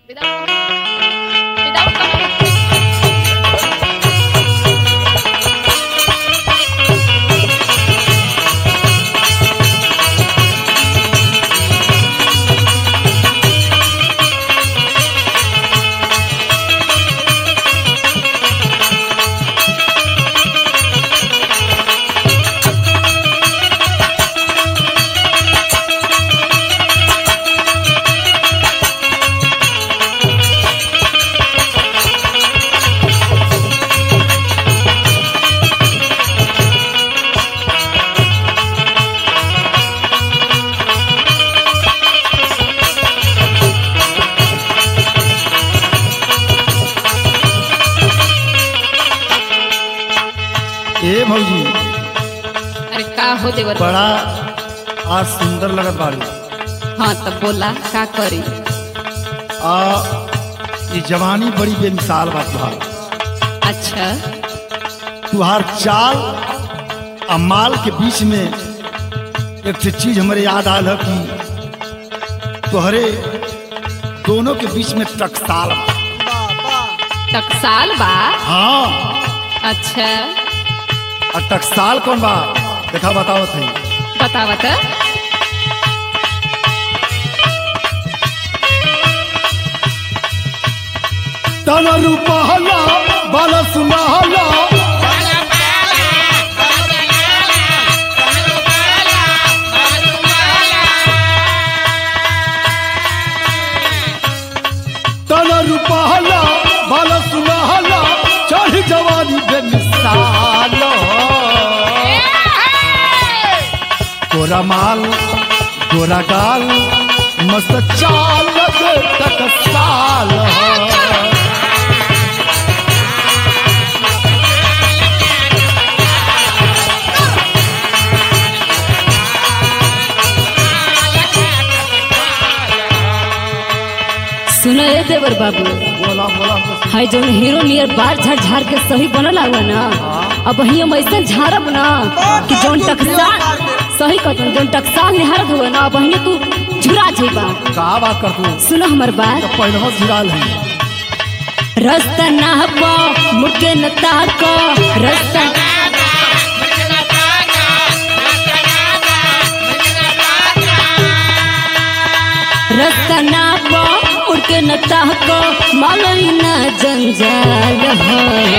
Without coming. ए भौजी अरे का हो देवर बड़ा आज सुंदर लगत बाड़ी। हाँ तब बोला का करी। आ ये जवानी बड़ी बेमिसाल बात तुहार। अच्छा तुहार चाल आ माल के बीच में एक ठे चीज हमारे याद आयल है कि तोहरे दोनों के बीच में टकसाल बा। टकसाल बा। हाँ अच्छा और टकसाल कौन बा देखा बताओ थे। बतावत। तन रूपहला बाला सुनहला तन रूपहला बाला सुनहला चढ़ जवानी बेमिसाल तोरा माल गोरा गाल मस्त चाल टकसाल सुनो ये देवर बाबू, बोला बोला हाय जौन हीरो नियर बार झाड़ झाड़ के सही बनल हुआ ना, अब वही हम ऐसा झाड़ब ना कि जौन टकसाल सही कहतन जौन टकसाल निहारत हुआ ना, अब वही तू झुरा जेबा। का बात कर तू सुनो हमर बात। तो पहले हो झिराल है रास्ता ना पा मुके न ताको रास्ता रास्ता ना पा मुके न ताको मालई ना जंजाल हो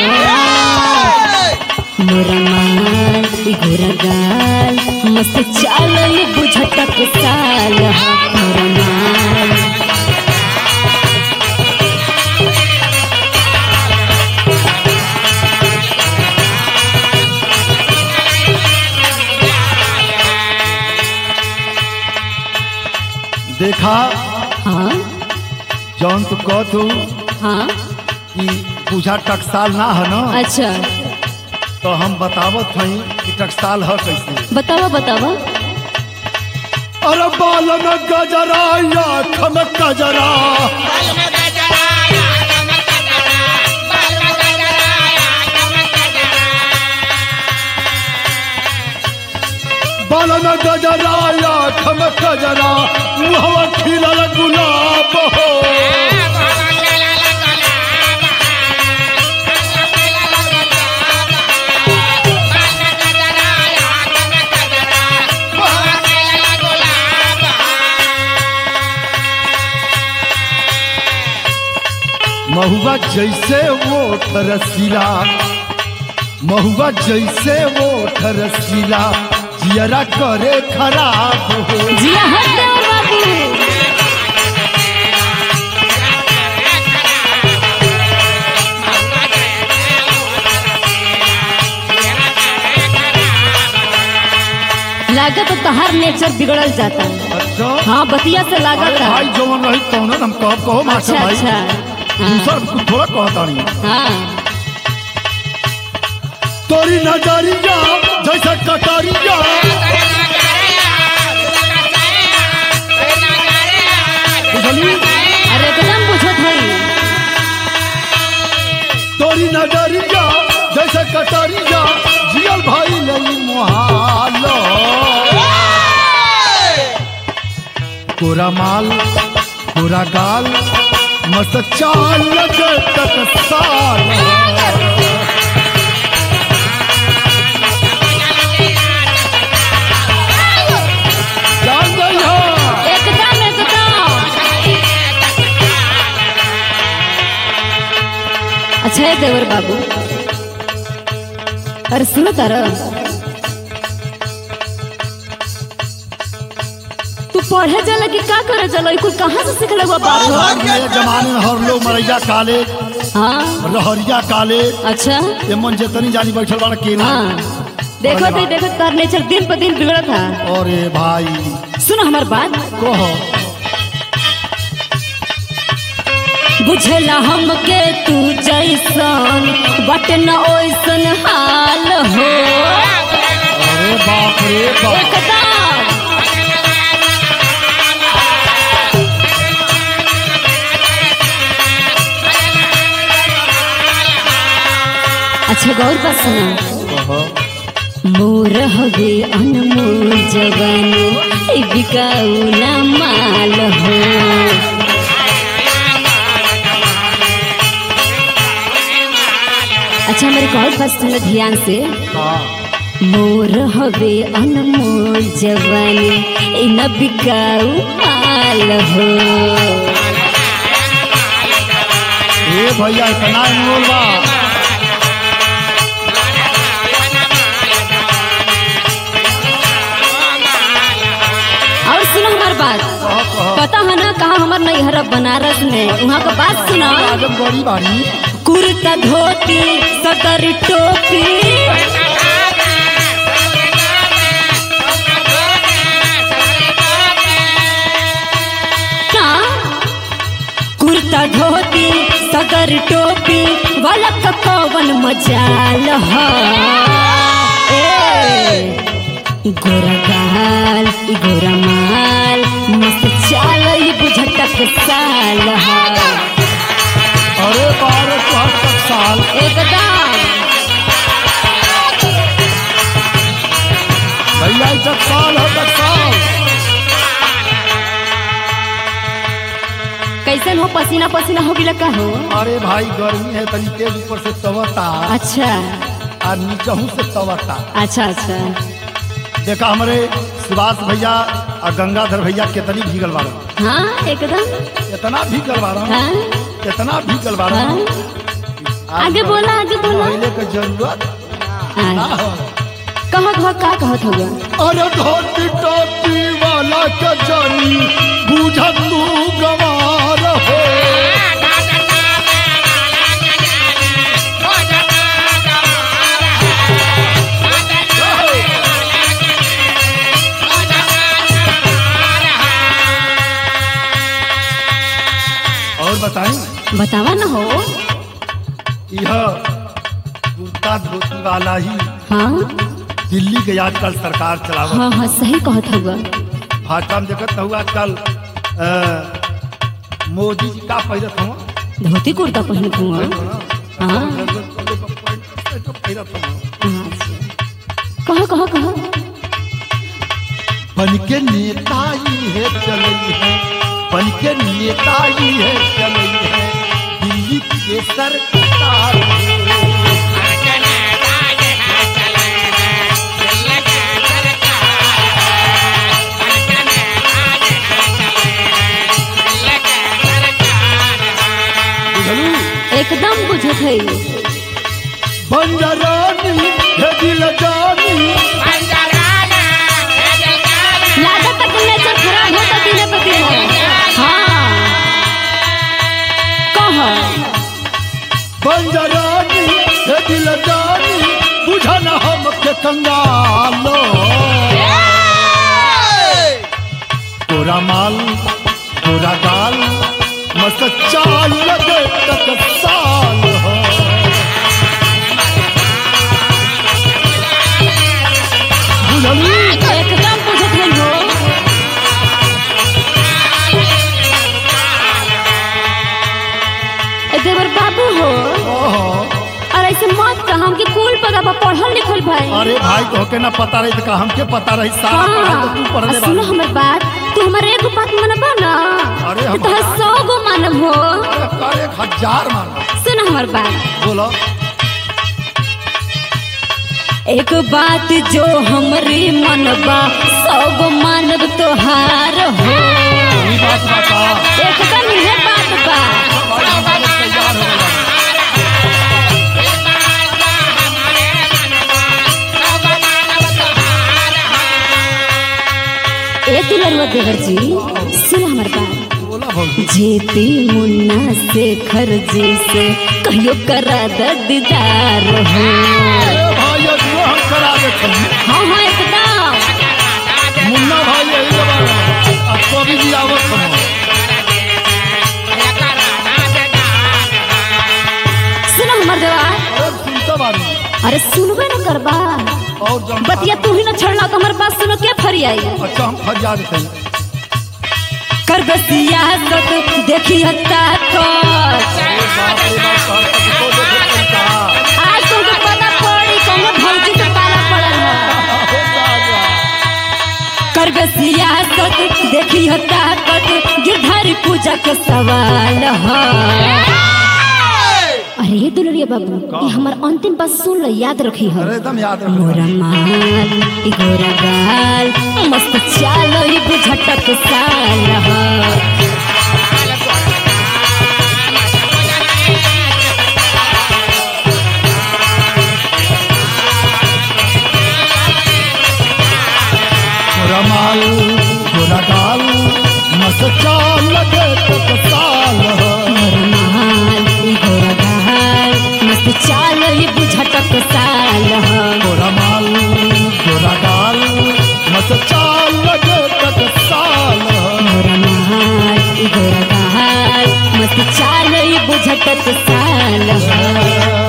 मोरा माल घोरा गाल मस्त चाल बुझटक साल हो मोरा माल देखा हाँ जौन तू कह तू हाँ कि पूजा टकसाल ना है ना, अच्छा तो हम बतावत हई कि टकसाल है कैसे। बतावा बतावा। अरे बाल में गजरा आँख में गजरा बाल में गजरा आँख में गजरा मुहवा खिलल गुलाब हो महुआ जैसे वो रसीला महुआ जैसे वो रसीला जियरा करे खराब हो। जिया हट देवर बाबू। लागत तो तहार नेचर बिगड़ल जाता है। अच्छा हाँ बतिया से अरे लागत है। भाई जवन रही तो हम कहो मास्टर अच्छा भाई अच्छा दूसरा कुछ थोड़ा कहता नहीं। हाँ तोरी नजरिया जैसे कटरिया बुझली अरे एकदम बुझत है। तोरी नजरिया जैसे कटरिया जियल भाई नहीं मुहालो कोरा माल कोरा गाल मस्त चाल लगे टकसाल जान गई हो एकदम एकदम। अच्छा है देवर बाबू, अरे सुनो तारा, तू पढ़े जाला कि का करे जाला? ई कुल कहाँ से सीखले हुआ बात हो? मेरे जमाने में हर लोग मरैया कॉलेज हाँ लहरिया कॉलेज अच्छा ये मन जेतनी जानी बैठल बाड़ा केना। हाँ देखो तार नेचर दिन पर दिन बिगड़ा था। अरे भाई सुनो हमार बात, कहो बुझला हमके तू जैसन बट न ओइसन हाल हो। अरे बाप रे बाप एकदम अच्छा गौर पर सुना, मोर हवे अनमोल जवानी बिकाऊ ना माल हो। अच्छा मेरे कौर पर सुनो ध्यान से, मोर हवे अनमोल जवानी न बिकाऊ माल हो। ए भैया इतना अनमोल बा। और सुनो हमार बात, पता है ना कहाँ हमार नैहर बनारस में, वहाँ का बात सुना। आदम बड़ी बाड़ी कुर्ता धोती सदर टोपी कुर्ता धोती सदर टोपी वाला कौवन मजाल हो। गोरा गाल गोरा माल मस्त चाल बुझटक साल हो। अरे 12 साल एकदम भैया टकसाल हो टकसाल। कैसन हो? पसीना पसीना हो गिला का हो? अरे भाई गर्मी है तनी तेज ऊपर से तवता अच्छा और नीचहू से तवता। अच्छा अच्छा देखा हमारे सुभाष भैया और गंगाधर भैया कितनी भीगल बारन, हाँ एकदम कितना भीगल बारन, हाँ कितना भीगल बारन। हाँ आगे बोला आगे बोला। पहले के जरूरत ना हो। कहाँ का कहत होगा? अरे धोती टोपी वाला के जानी बूझ तू गवार हो। और बताएं बतावा ना हो। यह कुर्ता धोती वाला ही हाँ दिल्ली के आजकल सरकार चलावत। हाँ हाँ सही कहत होगा। भाजपा में देखत हुआ आजकल मोदी जी का पहिरत हुआ धोती कुर्ता पहनत हुआ। हाँ कहा बन के नेता ही है चलई है, बन के नेता ही है चलई है दिल्ली के सरकार। एकदम बुझत है। बंजरानी है दिल जानी, लागत तक नेचर खराब होता दिन पे दिन। हाँ कहा बंजरानी है दिल जानी बुझा न हम के कंगालो। तोरा माल तोरा गाल मस्त चाल लगे टकसाल हो। बुझली एकदम बुझत है हो। देवर बाबू हो। ओहो और ऐसे मत कहा हमके कुल पता बा, पढ़ल लिखल भाई। अरे भाई तो के ना पता रही तो हमके पता रही सारा पढ़ाई तो तू पढ़ने सुनो हमर बात, तू हमारे एक बात मनबा ना अरे हम तो 100 गो मानब हो। 1000 मांगा। सुन हमार बात। बोलो। एक बात जो हमरे मनबा सब मानव तोहार हो। ये बात बता। एकदम ये बात बा। तैयार हो गया। ए दुलरवा देवर जी सुन हमार बात। बोला भौजी। जेती मुन्ना शेखर जी से कहियो करा द दीदार हो। अरे भाई ये जो हम करा देते हैं। हाँ हाँ एकदम। मुन्ना भाई यही बात। अब तो भी आवत हम। सुनो हमार देवा। अरे सुनता बानी। अरे सुनबे न करबा। और जब बतिया तू ही न छोड़ना तो हमारे बात सुनो क्या फरियाई। अच्छा हम फरियाद करें। कर बसिया सब देखी हत्ता को। आज तुमको पता पड़ी कौन भौजी से पाला पड़ल है। कर बसिया सब देखी हत्ता को गिरधारी पूजा के सवाल है। अरे ये दुलरिया बाबू ये हमार अंतिम बात सुन लो याद रखी हो। अरे एकदम याद रखो। मोरा माल ई गोरा गाल मस्त चाल ई बुझटक साल हो। रमाल गोरा गाल मस्त चाल लगे तो साल हो। मोरा माल ई गोरा गाल मस्त चाल ई बुझटक साल हो। रमाल गोरा गाल मस्त चाल लगे तो साल हो। मोरा माल ई गोरा गाल मस्त चाल ई बुझटक साल हो।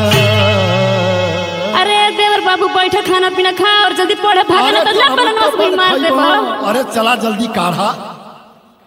अरे देवर बाबू बैठो खाना पीना खा और जल्दी पढ़े भागना तो ना पढ़ना मार दे। अरे चला जल्दी काढ़ा।